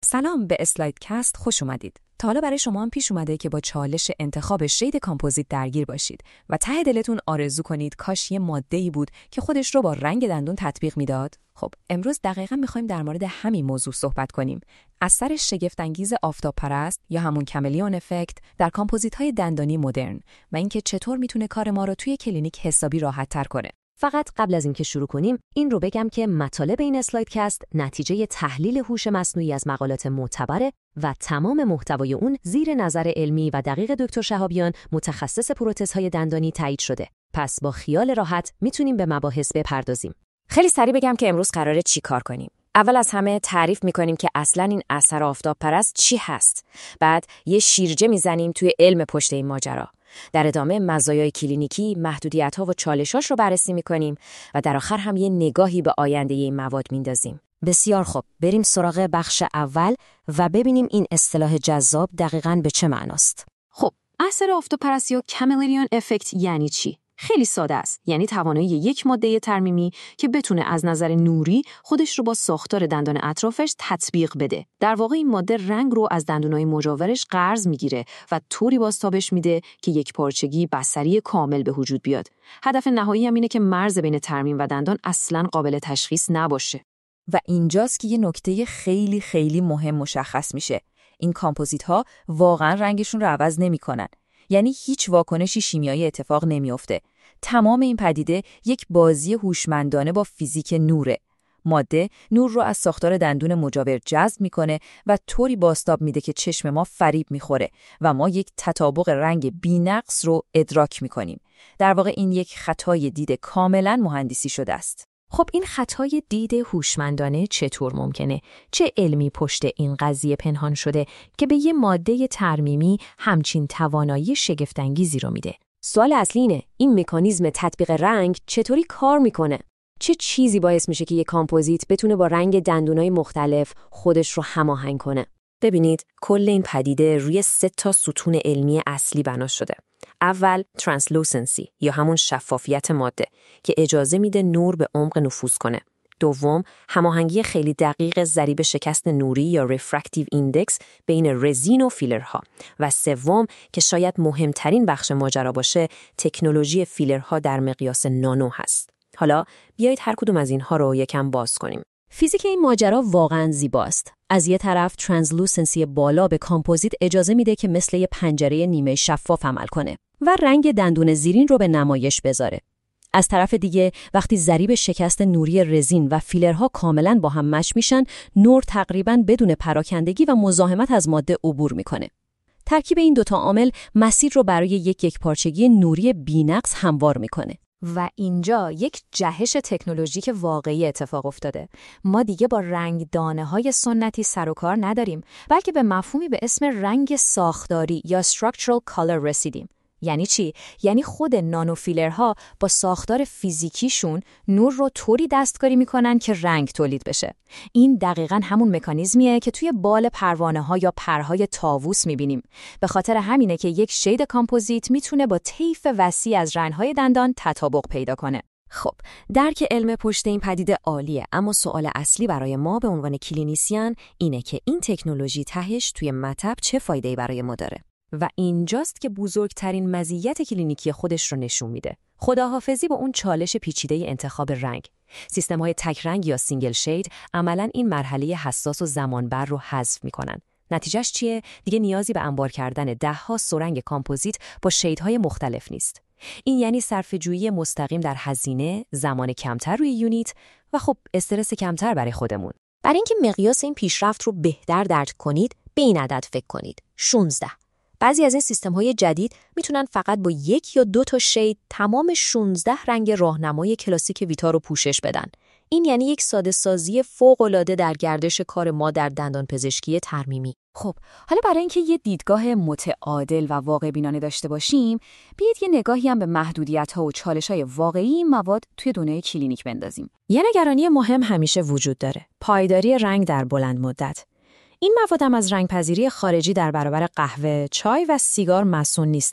سلام، به اسلایدکست خوش اومدید. تا حالا برای شما هم پیش اومده که با چالش انتخاب شید کامپوزیت درگیر باشید و ته دلتون آرزو کنید کاش یه ماده‌ای بود که خودش رو با رنگ دندون تطبیق میداد؟ خب امروز دقیقاً می‌خوایم در مورد همین موضوع صحبت کنیم. اثر شگفت‌انگیز آفتاب‌پرست یا همون کاملیون افکت در کامپوزیت‌های دندانی مدرن و اینکه چطور میتونه کار ما رو توی کلینیک حسابی راحت‌تر کنه. فقط قبل از اینکه شروع کنیم این رو بگم که مطالب این اسلایدکست نتیجه تحلیل هوش مصنوعی از مقالات معتبره و تمام محتوای اون زیر نظر علمی و دقیق دکتر شهابیان متخصص پروتزهای دندانی تایید شده. پس با خیال راحت میتونیم به مباحث بپردازیم. خیلی سریع بگم که امروز قراره چی کار کنیم. اول از همه تعریف میکنیم که اصلاً این اثر آفتاب‌پرست چی هست. بعد یه شیرجه میزنیم توی علم پشت این ماجرا. در ادامه مزایای کلینیکی، محدودیت‌ها و چالش‌هاش رو بررسی می‌کنیم و در آخر هم یه نگاهی به آینده این مواد میندازیم. بسیار خوب، بریم سراغ بخش اول و ببینیم این اصطلاح جذاب دقیقاً به چه معناست. خب، اثر آفتاب‌پرست یا کاملیون افکت یعنی چی؟ خیلی ساده است. یعنی توانایی یک ماده ترمیمی که بتونه از نظر نوری خودش رو با ساختار دندان اطرافش تطبیق بده. در واقع این ماده رنگ رو از دندونای مجاورش قرض میگیره و طوری بازتابش میده که یک پارچگی بصری کامل به وجود بیاد. هدف نهایی هم اینه که مرز بین ترمیم و دندان اصلاً قابل تشخیص نباشه. و اینجاست که یه نکته خیلی خیلی مهم مشخص میشه. این کامپوزیت‌ها واقعاً رنگشون رو عوض نمی‌کنن. یعنی هیچ واکنشی شیمیایی اتفاق نمیفته. تمام این پدیده یک بازی هوشمندانه با فیزیک نوره. ماده نور رو از ساختار دندون مجاور جذب میکنه و طوری بازتاب میده که چشم ما فریب میخوره و ما یک تطابق رنگ بی‌نقص رو ادراک میکنیم. در واقع این یک خطای دید کاملا مهندسی شده است. خب این خطای دید هوشمندانه چطور ممکنه؟ چه علمی پشت این قضیه پنهان شده که به یه ماده ترمیمی همچین توانایی شگفت‌انگیزی رو میده؟ سوال اصلی اینه، این مکانیزم تطبیق رنگ چطوری کار میکنه؟ چه چیزی باعث میشه که یک کامپوزیت بتونه با رنگ دندونای مختلف خودش رو هماهنگ کنه؟ ببینید، کل این پدیده روی 3 ستون علمی اصلی بنا شده. اول، ترانسلوسنسی یا همون شفافیت ماده که اجازه میده نور به عمق نفوذ کنه. دوم، هماهنگی خیلی دقیق ضریب شکست نوری یا ریفرکتیو ایندکس بین رزین و فیلرها. و سوم، که شاید مهمترین بخش ماجرا باشه، تکنولوژی فیلرها در مقیاس نانو هست. حالا بیایید هر کدوم از اینها رو یکم باز کنیم. فیزیک این ماجرا واقعاً زیباست. از یه طرف ترانسلوسنسی بالا به کامپوزیت اجازه میده که مثل یه پنجره نیمه شفاف عمل کنه و رنگ دندون زیرین رو به نمایش بذاره. از طرف دیگه وقتی ضریب شکست نوری رزین و فیلرها کاملاً با هم مچ میشن، نور تقریباً بدون پراکندگی و مزاحمت از ماده عبور میکنه. ترکیب این دوتا عامل مسیر رو برای یک پارچگی نوری بی‌نقص هموار میکنه. و اینجا یک جهش تکنولوژیک واقعی اتفاق افتاده. ما دیگه با رنگ دانه‌های سنتی سر و کار نداریم، بلکه به مفهومی به اسم رنگ ساختاری یا structural color رسیدیم. یعنی چی؟ یعنی خود نانوفیلرها با ساختار فیزیکیشون نور رو طوری دستکاری میکنن که رنگ تولید بشه. این دقیقاً همون مکانیزمیه که توی بال پروانه‌ها یا پرهای طاووس میبینیم. به خاطر همینه که یک شید کامپوزیت میتونه با طیف وسیع از رنگ‌های دندان تطابق پیدا کنه. خب، درک علم پشت این پدیده عالیه، اما سوال اصلی برای ما به عنوان کلینیسیان اینه که این تکنولوژی تهش توی مطب چه فایده‌ای برای ما داره؟ و اینجاست که بزرگترین مزیت کلینیکی خودش رو نشون میده. خداحافظی با اون چالش پیچیده انتخاب رنگ. سیستم‌های تک رنگ یا سینگل شید عملاً این مرحله حساس و زمانبر رو حذف میکنن. نتیجهش چیه؟ دیگه نیازی به انبار کردن 10 سرنگ کامپوزیت با شیدهای مختلف نیست. این یعنی صرفه‌جویی مستقیم در هزینه، زمان کمتر روی یونیت و خب استرس کمتر برای خودمون. برای اینکه مقیاس این پیشرفت رو بهتر درک کنید، به این عدد فکر کنید: 16. بعضی از این سیستم‌های جدید میتونن فقط با 1 یا 2 شید تمام 16 رنگ راهنمای کلاسیک ویتا رو پوشش بدن. این یعنی یک ساده‌سازی فوق‌العاده در گردش کار ما در دندانپزشکی ترمیمی. خب، حالا برای اینکه یه دیدگاه متعادل و واقع بینانه داشته باشیم، بیایید یه نگاهی هم به محدودیت‌ها و چالش‌های واقعی این مواد توی دنیای کلینیک بندازیم. یه نگرانی مهم همیشه وجود داره: پایداری رنگ در بلند مدت. این مواد هم از رنگپذیری خارجی در برابر قهوه، چای و سیگار مصون نیستن.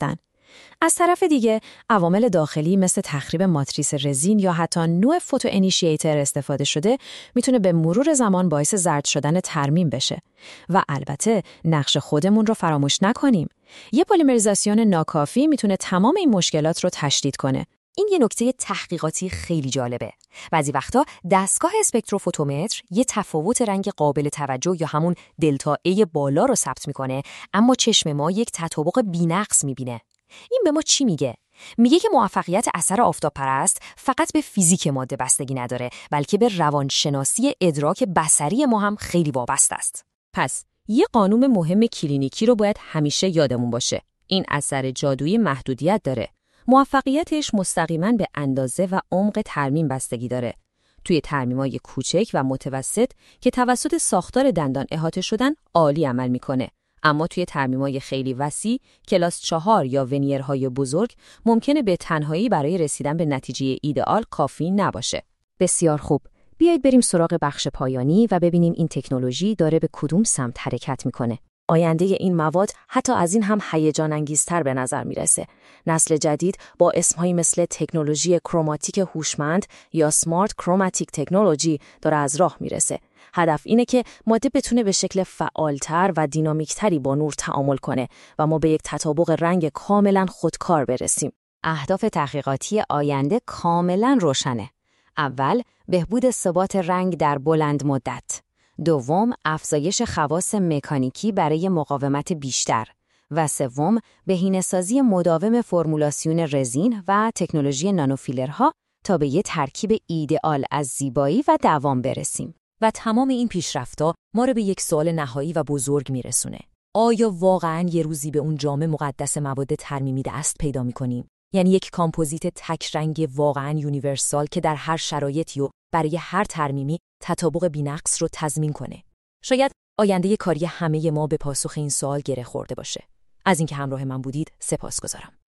از طرف دیگه عوامل داخلی مثل تخریب ماتریس رزین یا حتی نوع فوتو انیشیتر استفاده شده میتونه به مرور زمان باعث زرد شدن ترمیم بشه. و البته نقش خودمون رو فراموش نکنیم. یه پلیمریزاسیون ناکافی میتونه تمام این مشکلات رو تشدید کنه. این یه نکته تحقیقاتی خیلی جالبه. بعضی وقتا دستگاه اسپکتروفوتومتر یه تفاوت رنگ قابل توجه یا همون دلتا ای بالا رو ثبت میکنه، اما چشم ما یک تطابق بی‌نقص میبینه. این به ما چی میگه؟ میگه که موفقیت اثر آفتابپرست فقط به فیزیک ماده بستگی نداره، بلکه به روانشناسی ادراک بصری ما هم خیلی وابسته است. پس یه قانون مهم کلینیکی رو باید همیشه یادمون باشه. این اثر جادویی محدودیت داره. موفقیتش مستقیما به اندازه و عمق ترمیم بستگی داره. توی ترمیمای کوچک و متوسط که توسط ساختار دندان احاطه شدن عالی عمل میکنه. اما توی ترمیمای خیلی وسیع، کلاس 4 یا ونیرهای بزرگ ممکنه به تنهایی برای رسیدن به نتیجه ایدئال کافی نباشه. بسیار خوب. بیایید بریم سراغ بخش پایانی و ببینیم این تکنولوژی داره به کدوم سمت حرکت میکنه. آینده این مواد حتی از این هم هیجان انگیزتر به نظر میرسه. نسل جدید با اسمهایی مثل تکنولوژی کروماتیک هوشمند یا سمارت کروماتیک تکنولوژی داره از راه میرسه. هدف اینه که ماده بتونه به شکل فعالتر و دینامیکتری با نور تعامل کنه و ما به یک تطابق رنگ کاملا خودکار برسیم. اهداف تحقیقاتی آینده کاملا روشنه. اول، بهبود ثبات رنگ در بلند مدت. دوم، افزایش خواص مکانیکی برای مقاومت بیشتر. و سوم، بهینه‌سازی مداوم فرمولاسیون رزین و تکنولوژی نانوفیلرها تا به یک ترکیب ایدئال از زیبایی و دوام برسیم. و تمام این پیشرفت‌ها ما رو به یک سوال نهایی و بزرگ میرسونه. آیا واقعاً یه روزی به اون جام مقدس مواد ترمیمی دست پیدا می‌کنیم؟ یعنی یک کامپوزیت تک رنگ واقعاً یونیورسال که در هر شرایطی و برای هر ترمیمی تطابق بی‌نقص رو تضمین کنه. شاید آینده کاری همه ما به پاسخ این سوال گره خورده باشه. از اینکه همراه من بودید سپاسگزارم.